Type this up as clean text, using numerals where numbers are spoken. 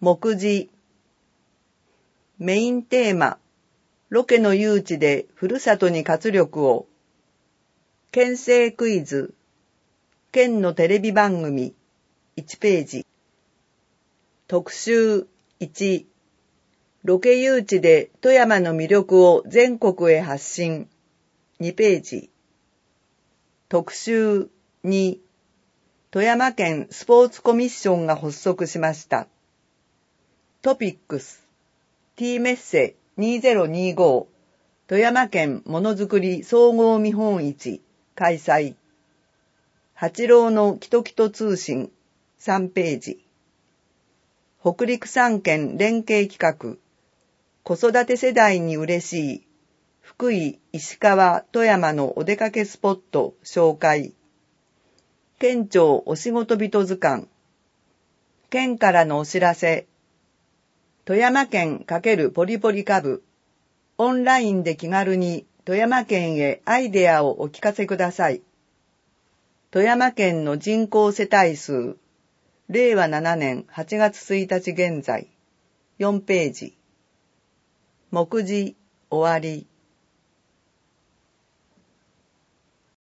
目次。メインテーマ、ロケの誘致でふるさとに活力を。県政クイズ、県のテレビ番組、1ページ。特集1、ロケ誘致で富山の魅力を全国へ発信、2ページ。特集2、富山県スポーツコミッションが発足しました。トピックス、T メッセ2025富山県ものづくり総合見本市開催。八郎のキトキト通信3ページ。北陸3県連携企画、子育て世代に嬉しい福井、石川、富山のお出かけスポット紹介。県庁お仕事人図鑑。県からのお知らせ。富山県×ポリポリカブ。オンラインで気軽に富山県へアイデアをお聞かせください。富山県の人口世帯数。令和7年8月1日現在。4ページ。目次終わり。